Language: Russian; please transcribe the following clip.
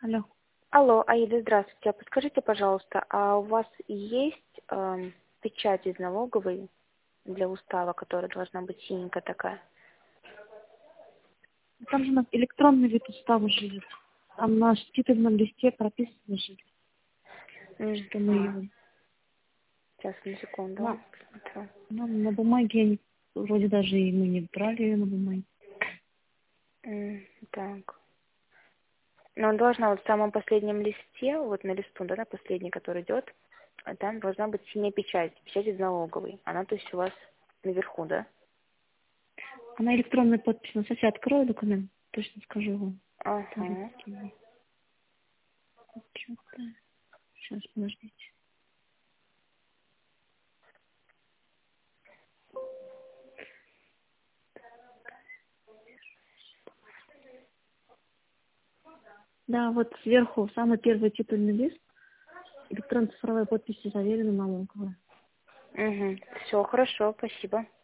Алло. Алло, Аида, здравствуйте. А подскажите, пожалуйста, а у вас есть печать из налоговой для устава, которая должна быть синенькая такая? Там же у нас электронный вид устава живет. Там на титульном листе прописано же, что мы Мгм. его... Сейчас, на секунду. На, Посмотрю. на бумаге они вроде даже и мы не брали ее на бумаге. Так. Но он должна вот в самом последнем листе, вот на листу, да, на последний, который идет, там должна быть синяя печать, печать из налоговой. Она, то есть, у вас наверху, да? Она электронная подпись. На сайте открою документ, точно скажу вам. Ага. Что-то... Сейчас, подождите. Да, вот сверху самый первый титульный лист. Электронно-цифровая подпись заверена налоговая. Угу. Все, хорошо, спасибо.